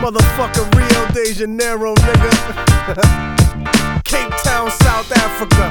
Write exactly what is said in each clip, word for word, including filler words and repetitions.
Motherfucking Rio de Janeiro, nigga. Cape Town, South Africa.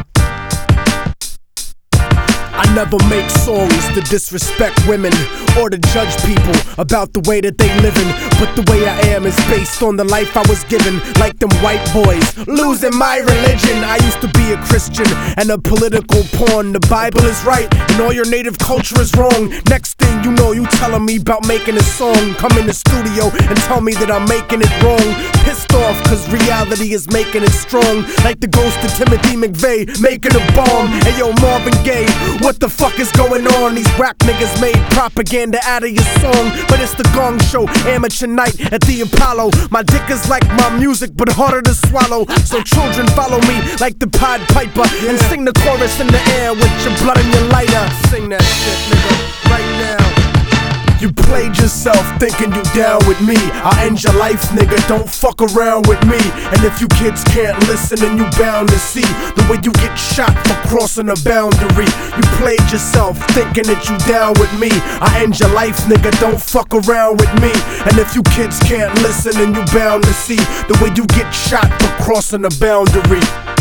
I never make songs to disrespect women or to judge people about the way that they livin', but the way I am is based on the life I was given. Like them white boys losing my religion. I used to be a Christian and a political pawn. The Bible is right and all your native culture is wrong. Next thing you know, you telling me about making a song. Come in the studio and tell me that I'm making it wrong. Pissed off cause reality is making it strong. Like the ghost of Timothy McVeigh making a bomb. Hey yo, Marvin Gaye, what the fuck is going on? These rap niggas made propaganda out of your song, but it's the Gong Show, amateur night at the Apollo. My dick is like my music, but harder to swallow. So children follow me like the Pied Piper and sing the chorus in the air with your blood and your lighter. Sing that shit, nigga, right now. You played yourself thinking you down with me. I end your life, nigga, don't fuck around with me. And if you kids can't listen, then you bound to see the way you get shot for crossing a boundary. You played yourself thinking that you down with me. I end your life, nigga, don't fuck around with me. And if you kids can't listen, then you bound to see the way you get shot for crossing a boundary.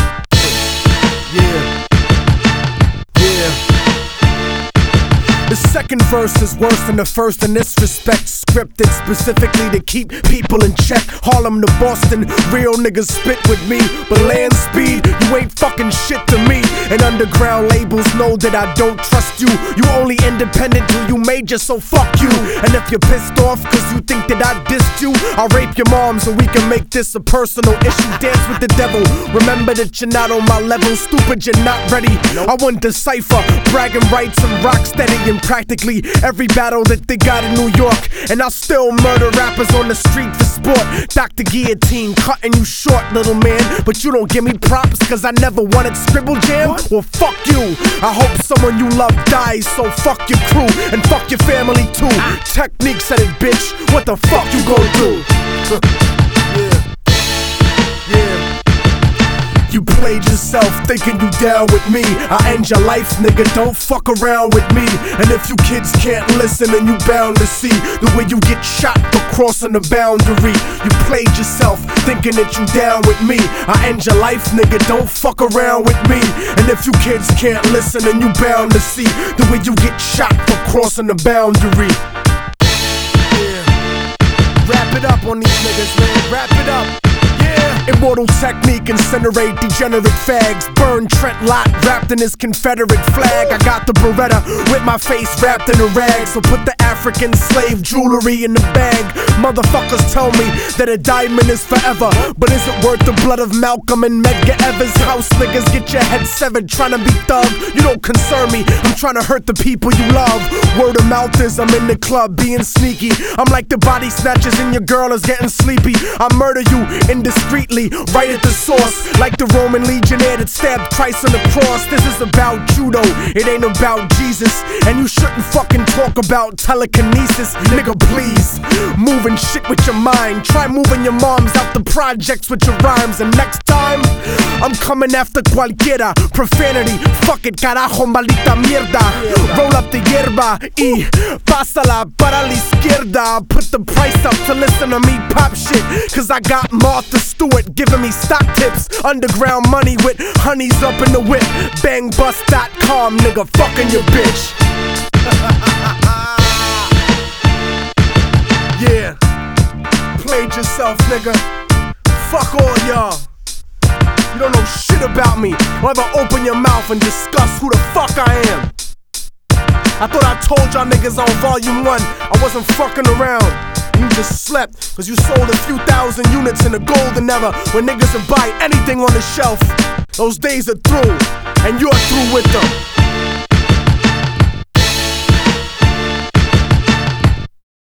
Yeah. The second verse is worse than the first in this respect. Scripted specifically to keep people in check. Harlem to Boston, real niggas spit with me. But land speed, you ain't fucking shit to me. And underground labels know that I don't trust you. You only independent till you major, so fuck you. And if you're pissed off cause you think that I dissed you, I'll rape your mom so we can make this a personal issue. Dance with the devil, remember that you're not on my level. Stupid, you're not ready. I want decipher, bragging rights and rock steady in practically every battle that they got in New York. And I'll still murder rappers on the street for sport. Doctor Guillotine, cutting you short, little man. But you don't give me props cause I never wanted Scribble Jam. What? Well, fuck you. I hope someone you love dies, so fuck your crew and fuck your family too. Ah. Technique said it, bitch. What the fuck you gon' do? Yeah. Yeah. You played yourself thinking you down with me. I end your life, nigga, don't fuck around with me. And if you kids can't listen, then you bound to see the way you get shot for crossing the boundary. You played yourself thinking that you down with me. I end your life, nigga, don't fuck around with me. And if you kids can't listen, then you bound to see the way you get shot for crossing the boundary. Yeah. Wrap it up on these niggas, man, wrap it up. Immortal technique, incinerate degenerate fags. Burn Trent Lott wrapped in his Confederate flag. I got the Beretta with my face wrapped in a rag. So put the African slave jewelry in the bag. Motherfuckers tell me that a diamond is forever, but is it worth the blood of Malcolm and Medgar Evers? House niggas get your head severed trying to be thug. You don't concern me, I'm trying to hurt the people you love. Word of mouth is I'm in the club being sneaky. I'm like the body snatchers and your girl is getting sleepy. I murder you indiscreetly, right at the source, like the Roman legionnaire that stabbed Christ on the cross. This is about judo, it ain't about Jesus. And you shouldn't fucking talk about telekinesis. Nigga, please, moving shit with your mind. Try moving your moms out the projects with your rhymes. And next time, I'm coming after cualquiera. Profanity, fuck it, carajo, maldita mierda. Roll up the hierba y pásala para la izquierda. Put the price up to listen to me pop shit, cause I got Martha Stewart giving me stock tips. Underground money with honeys up in the whip. Bang bus dot com, nigga, fucking your bitch. Yeah. Played yourself, nigga. Fuck all y'all. You don't know shit about me. Don't ever open your mouth and discuss who the fuck I am. I thought I told y'all niggas on volume one I wasn't fucking around. You just slept cause you sold a few thousand units in the golden era when niggas would buy anything on the shelf. Those days are through, and you're through with them.